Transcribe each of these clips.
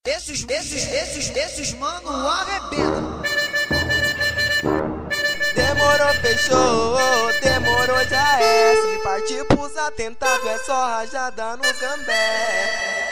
Esses mano arrebenta. Demorou, fechou, demorou, já é. Se partir pros atentados é só rajada nos gambé.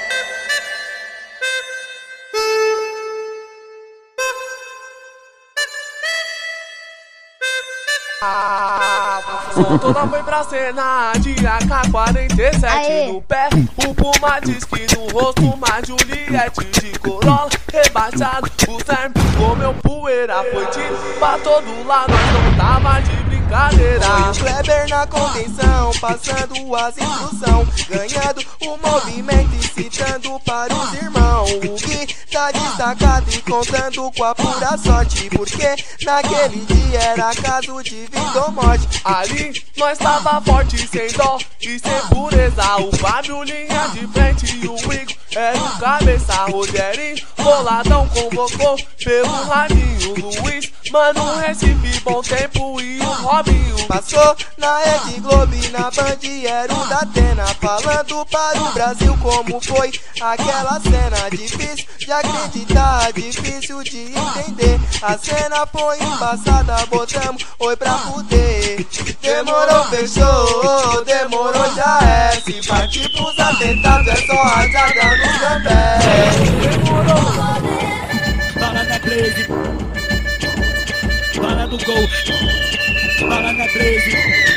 Toda foi pra cena de AK-47 no pé. O Puma diz que no rosto uma Juliette de Corolla rebaixado. O termo comeu poeira, foi tiro pra todo lado, nós não tava de brincadeira. Foi o Kleber na contenção, passando as instruções, ganhando o movimento e citando para os irmãos. O Gui tá destacado e contando com a pura sorte, porque naquele dia era caso de vida ou morte. Ali nós tava forte, sem dó e sem pureza. O Fábio linha de frente e o Igor era o cabeça. Rogerinho boladão convocou pelo ladinho. Luiz, mano, Recife, bom tempo e o Robinho passou na Rede Globo e na Band era o da Atena, falando para o Brasil como foi aquela cena. Difícil de acreditar, difícil de entender. A cena foi embaçada, botamos oi pra fuder. Demorou, fechou, demorou, já é. Se partir pros atentados é só rajada no gambé. Demorou. Bala na 13, bala no gol, bala na 13,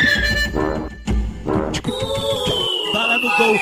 bala no gol.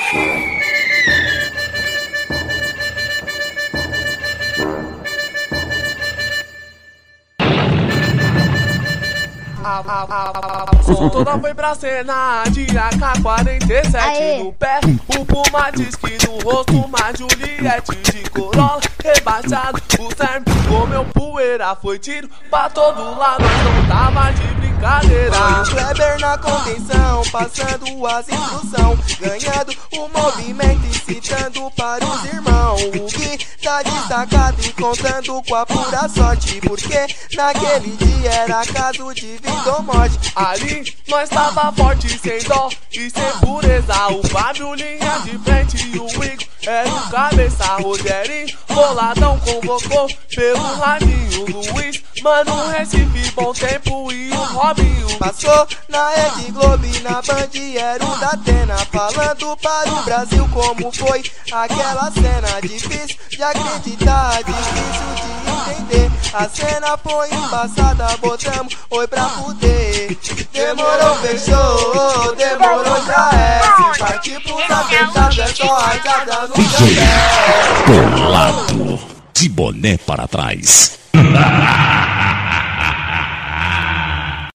Toda foi pra cena de AK-47 no pé. O Puma diz que no rosto uma Juliette de Corolla rebaixado. O termo comeu poeira, foi tiro pra todo lado, nós não tava de brincadeira. Foi o Kleber na contenção, passando as instruções, ganhando o movimento e citando para os irmãos. O Gui tá destacado e contando com a pura sorte, porque naquele dia era caso de vida ou morte. Ali nós tava forte, sem dó e sem pureza. O Fábio linha de frente e o Igor era o cabeça. Rogerinho boladão convocou pelo ladinho. Luiz, mano, Recife, bom tempo e o Robinho passou na Rede Globo e na Band era o da Atena, falando para o Brasil como foi aquela cena. Difícil de acreditar, difícil de entender. A cena foi embaçada, botamos oi pra fuder. Demorou, fechou, demorou, já é. Se partir pros atentados é só rajada no gambé. Bolado, de boné para trás.